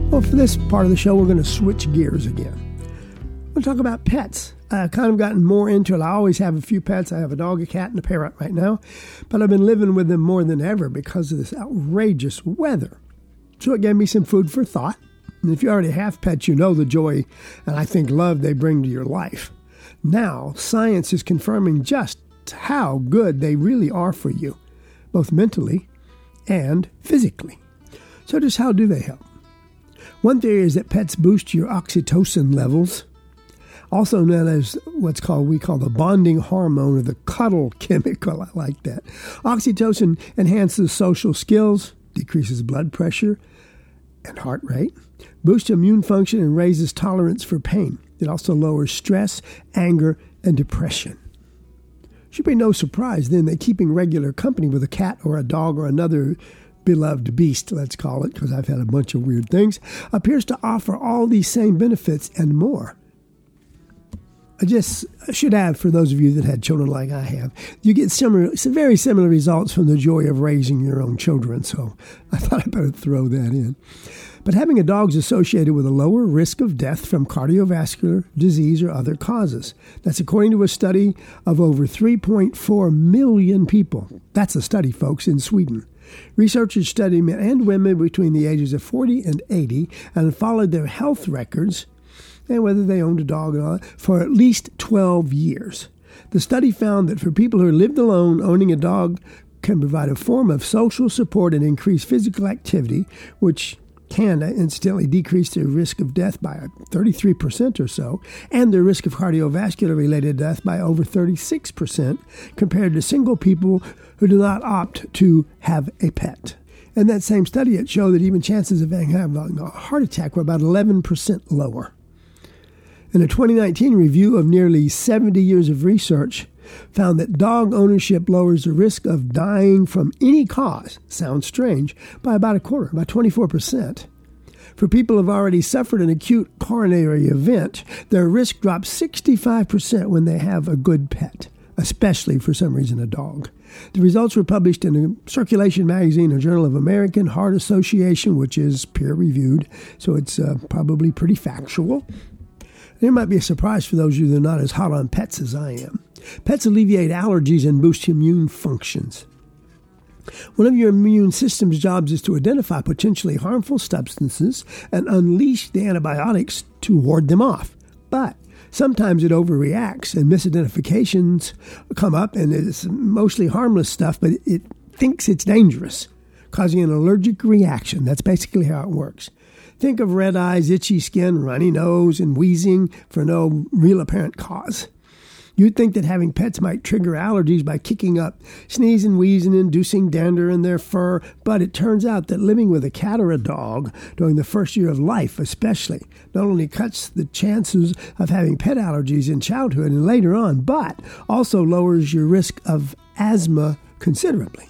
Well, for this part of the show, we're going to switch gears again. We'll talk about pets. I've kind of gotten more into it. I always have a few pets. I have a dog, a cat, and a parrot right now. But I've been living with them more than ever because of this outrageous weather. So it gave me some food for thought. And if you already have pets, you know the joy and I think love they bring to your life. Now, science is confirming just how good they really are for you, both mentally and physically. So just how do they help? One theory is that pets boost your oxytocin levels, also known as we call the bonding hormone or the cuddle chemical. I like that. Oxytocin enhances social skills, decreases blood pressure and heart rate, boosts immune function, and raises tolerance for pain. It also lowers stress, anger, and depression. Should be no surprise then that keeping regular company with a cat or a dog or another beloved beast, let's call it, because I've had a bunch of weird things, appears to offer all these same benefits and more. I should add, for those of you that had children like I have, you get very similar results from the joy of raising your own children, so I thought I'd better throw that in. But having a dog is associated with a lower risk of death from cardiovascular disease or other causes. That's according to a study of over 3.4 million people. That's a study, folks, in Sweden. Researchers studied men and women between the ages of 40 and 80 and followed their health records and whether they owned a dog or not for at least 12 years. The study found that for people who lived alone, owning a dog can provide a form of social support and increase physical activity, which can incidentally decrease their risk of death by 33% or so, and their risk of cardiovascular-related death by over 36% compared to single people who do not opt to have a pet. In that same study, it showed that even chances of having a heart attack were about 11% lower. In a 2019 review of nearly 70 years of research, found that dog ownership lowers the risk of dying from any cause, sounds strange, by about a quarter, by 24%. For people who have already suffered an acute coronary event, their risk drops 65% when they have a good pet, especially for some reason a dog. The results were published in a Circulation magazine, a Journal of American Heart Association, which is peer-reviewed, so it's probably pretty factual. There might be a surprise for those of you that are not as hot on pets as I am. Pets alleviate allergies and boost immune functions. One of your immune system's jobs is to identify potentially harmful substances and unleash the antibiotics to ward them off. But sometimes it overreacts and misidentifications come up, and it's mostly harmless stuff, but it thinks it's dangerous, causing an allergic reaction. That's basically how it works. Think of red eyes, itchy skin, runny nose, and wheezing for no real apparent cause. You'd think that having pets might trigger allergies by kicking up, sneezing, wheezing, inducing dander in their fur, but it turns out that living with a cat or a dog during the first year of life especially not only cuts the chances of having pet allergies in childhood and later on, but also lowers your risk of asthma considerably.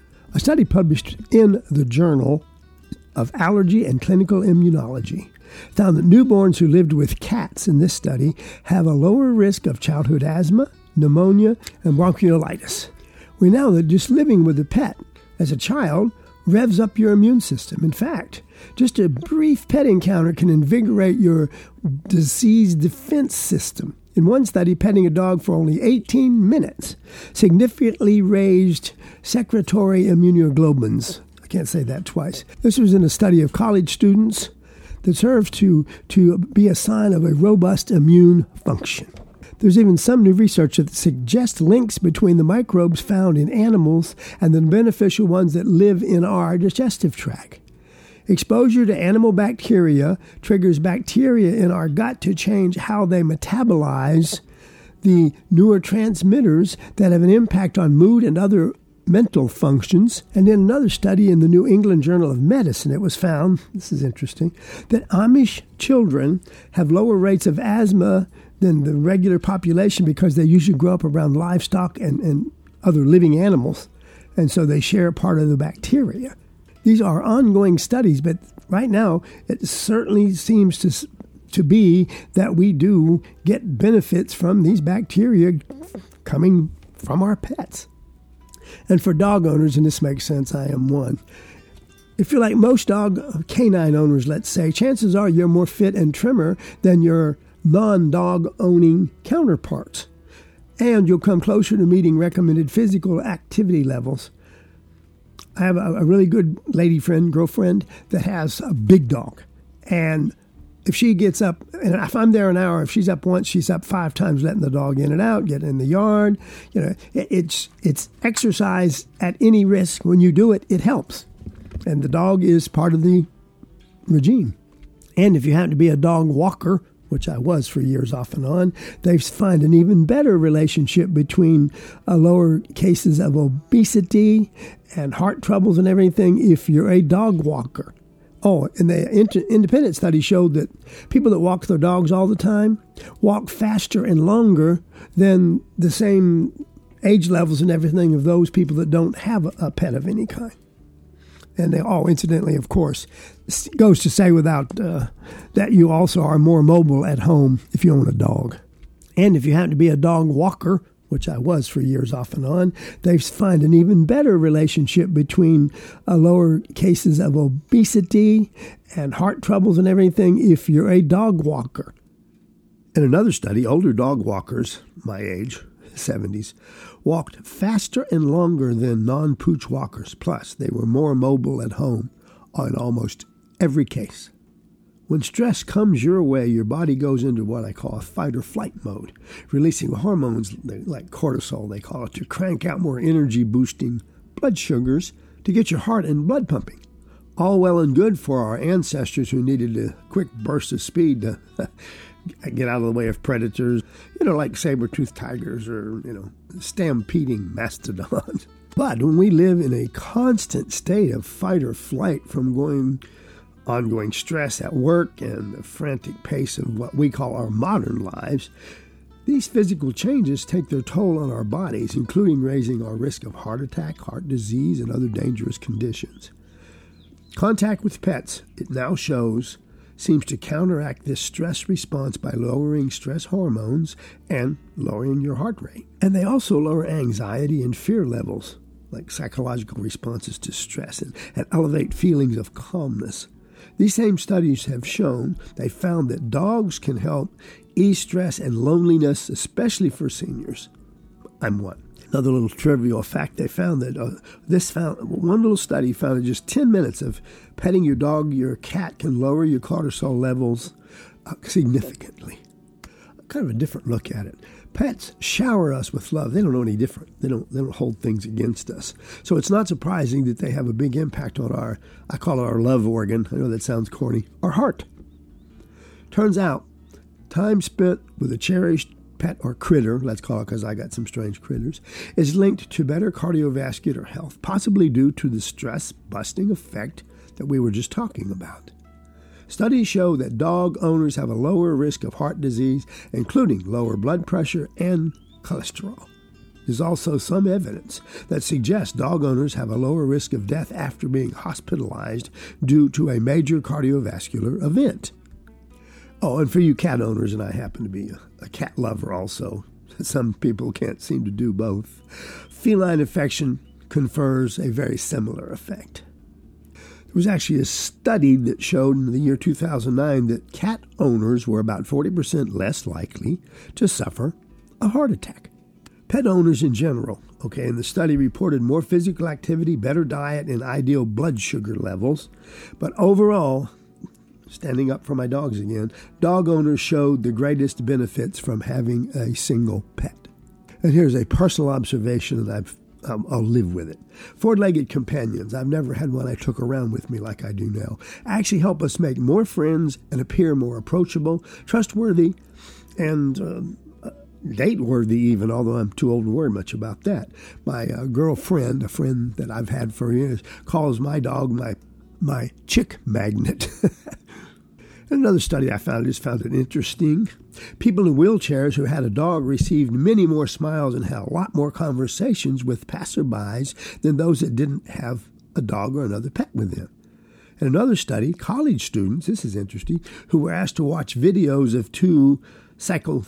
A study published in the Journal of Allergy and Clinical Immunology found that newborns who lived with cats in this study have a lower risk of childhood asthma, pneumonia, and bronchiolitis. We know that just living with a pet as a child revs up your immune system. In fact, just a brief pet encounter can invigorate your disease defense system. In one study, petting a dog for only 18 minutes significantly raised secretory immunoglobulins. I can't say that twice. This was in a study of college students that serves to be a sign of a robust immune function. There's even some new research that suggests links between the microbes found in animals and the beneficial ones that live in our digestive tract. Exposure to animal bacteria triggers bacteria in our gut to change how they metabolize the neurotransmitters that have an impact on mood and other mental functions. And in another study in the New England Journal of Medicine, it was found, this is interesting, that Amish children have lower rates of asthma than the regular population because they usually grow up around livestock and other living animals. And so they share part of the bacteria. These are ongoing studies, but right now it certainly seems to be that we do get benefits from these bacteria coming from our pets. And for dog owners, and this makes sense, I am one, If you're like most canine owners, let's say, chances are you're more fit and trimmer than your non-dog owning counterparts. And you'll come closer to meeting recommended physical activity levels. I have a really good lady friend, girlfriend, that has a big dog. And if she gets up, and if I'm there an hour, if she's up once, she's up 5 times, letting the dog in and out, getting in the yard. You know, it's exercise at any risk. When you do it, it helps. And the dog is part of the regime. And if you happen to be a dog walker, which I was for years off and on, they find an even better relationship between lower cases of obesity and heart troubles and everything if you're a dog walker. Oh, and the independent study showed that people that walk their dogs all the time walk faster and longer than the same age levels and everything of those people that don't have a pet of any kind. And they all, incidentally, of course, goes to say without that you also are more mobile at home if you own a dog. And if you happen to be a dog walker, which I was for years off and on, they find an even better relationship between lower cases of obesity and heart troubles and everything if you're a dog walker. In another study, older dog walkers, my age, 70s, walked faster and longer than non-pooch walkers. Plus, they were more mobile at home in almost every case. When stress comes your way, your body goes into what I call a fight or flight mode, releasing hormones like cortisol, they call it, to crank out more energy-boosting blood sugars to get your heart and blood pumping. All well and good for our ancestors who needed a quick burst of speed to get out of the way of predators, like saber-toothed tigers or, stampeding mastodons. But when we live in a constant state of fight or flight from ongoing stress at work and the frantic pace of what we call our modern lives, these physical changes take their toll on our bodies, including raising our risk of heart attack, heart disease, and other dangerous conditions. Contact with pets, it now shows, seems to counteract this stress response by lowering stress hormones and lowering your heart rate. And they also lower anxiety and fear levels, like psychological responses to stress, and elevate feelings of calmness. These same studies have shown, they found that dogs can help ease stress and loneliness, especially for seniors. I'm one. Another little trivial fact, they found that one little study found that just 10 minutes of petting your dog, your cat, can lower your cortisol levels significantly. Kind of a different look at it. Pets shower us with love. They don't know any different. They don't hold things against us. So it's not surprising that they have a big impact on I call it our love organ. I know that sounds corny. Our heart. Turns out, time spent with a cherished pet or critter, let's call it because I got some strange critters, is linked to better cardiovascular health, possibly due to the stress-busting effect that we were just talking about. Studies show that dog owners have a lower risk of heart disease, including lower blood pressure and cholesterol. There's also some evidence that suggests dog owners have a lower risk of death after being hospitalized due to a major cardiovascular event. Oh, and for you cat owners, and I happen to be a cat lover also, some people can't seem to do both, feline affection confers a very similar effect. There was actually a study that showed in the year 2009 that cat owners were about 40% less likely to suffer a heart attack. Pet owners in general, and the study reported more physical activity, better diet, and ideal blood sugar levels. But overall, standing up for my dogs again, dog owners showed the greatest benefits from having a single pet. And here's a personal observation, and I'll live with it. Four-legged companions, I've never had one I took around with me like I do now, actually help us make more friends and appear more approachable, trustworthy, and date-worthy even, although I'm too old to worry much about that. My girlfriend, a friend that I've had for years, calls my dog my chick magnet. Another study I found it interesting. People in wheelchairs who had a dog received many more smiles and had a lot more conversations with passerbys than those that didn't have a dog or another pet with them. In another study, college students, this is interesting, who were asked to watch videos of two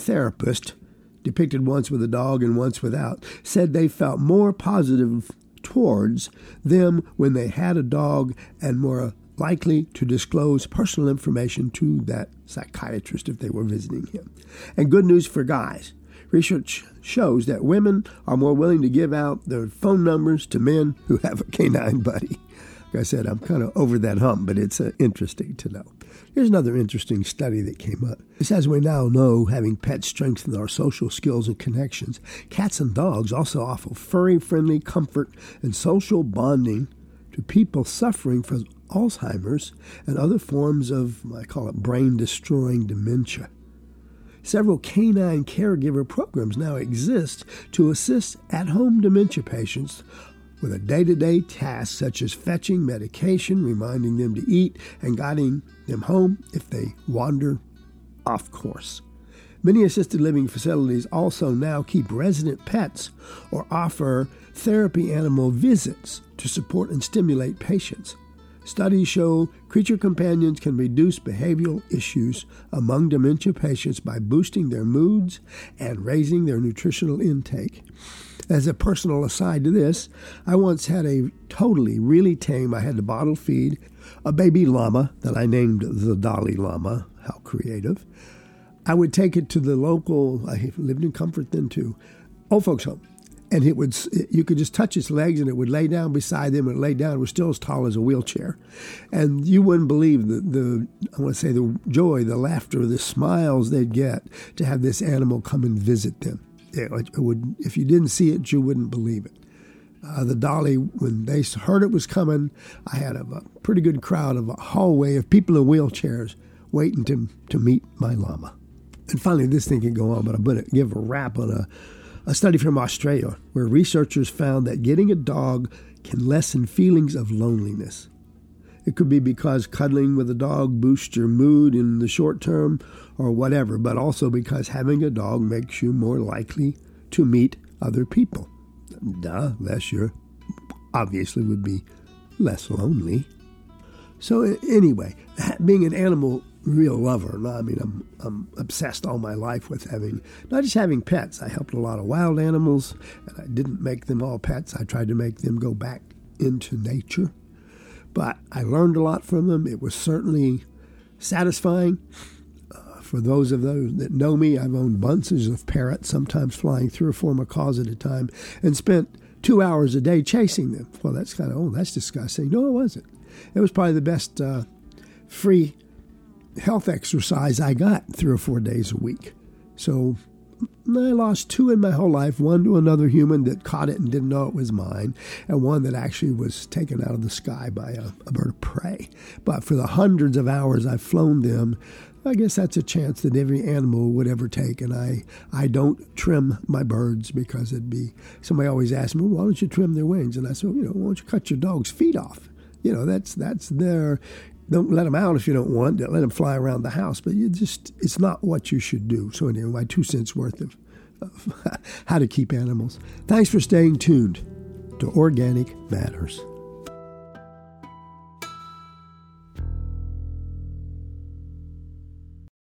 psychotherapists, depicted once with a dog and once without, said they felt more positive towards them when they had a dog and more likely to disclose personal information to that psychiatrist if they were visiting him. And good news for guys. Research shows that women are more willing to give out their phone numbers to men who have a canine buddy. Like I said, I'm kind of over that hump, but it's interesting to know. Here's another interesting study that came up. It says we now know having pets strengthens our social skills and connections. Cats and dogs also offer furry-friendly comfort and social bonding to people suffering from Alzheimer's and other forms of, I call it, brain-destroying dementia. Several canine caregiver programs now exist to assist at-home dementia patients with a day-to-day task such as fetching medication, reminding them to eat, and guiding them home if they wander off course. Many assisted living facilities also now keep resident pets or offer therapy animal visits to support and stimulate patients. Studies show creature companions can reduce behavioral issues among dementia patients by boosting their moods and raising their nutritional intake. As a personal aside to this, I once had a really tame, I had to bottle feed, a baby llama that I named the Dalai Lama. How creative. I would take it to the local, I lived in Comfort then too, old folks home. And you could just touch its legs and it would lay down beside them and lay down. It was still as tall as a wheelchair. And you wouldn't believe the joy, the laughter, the smiles they'd get to have this animal come and visit them. It would, if you didn't see it, you wouldn't believe it. The Dolly, when they heard it was coming, I had a pretty good crowd of a hallway of people in wheelchairs waiting to meet my llama. And finally, this thing can go on, but I'm going to give a wrap on a study from Australia where researchers found that getting a dog can lessen feelings of loneliness. It could be because cuddling with a dog boosts your mood in the short term or whatever, but also because having a dog makes you more likely to meet other people. Less you're obviously would be less lonely. So anyway, being an animal real lover, I'm obsessed all my life with not just having pets. I helped a lot of wild animals, and I didn't make them all pets. I tried to make them go back into nature. But I learned a lot from them. It was certainly satisfying. For those of those that know me, I've owned bunches of parrots, sometimes flying 3 or 4 macaws at a time, and spent 2 hours a day chasing them. Well, that's that's disgusting. No, it wasn't. It was probably the best free health exercise I got 3 or 4 days a week. So I lost 2 in my whole life, one to another human that caught it and didn't know it was mine, and one that actually was taken out of the sky by a bird of prey. But for the hundreds of hours I've flown them, I guess that's a chance that every animal would ever take, and I don't trim my birds because somebody always asks me, well, why don't you trim their wings? And I said, why don't you cut your dog's feet off? That's their... Don't let them out if you don't want. Don't let them fly around the house. But it's not what you should do. So anyway, my 2 cents worth of how to keep animals. Thanks for staying tuned to Organic Matters.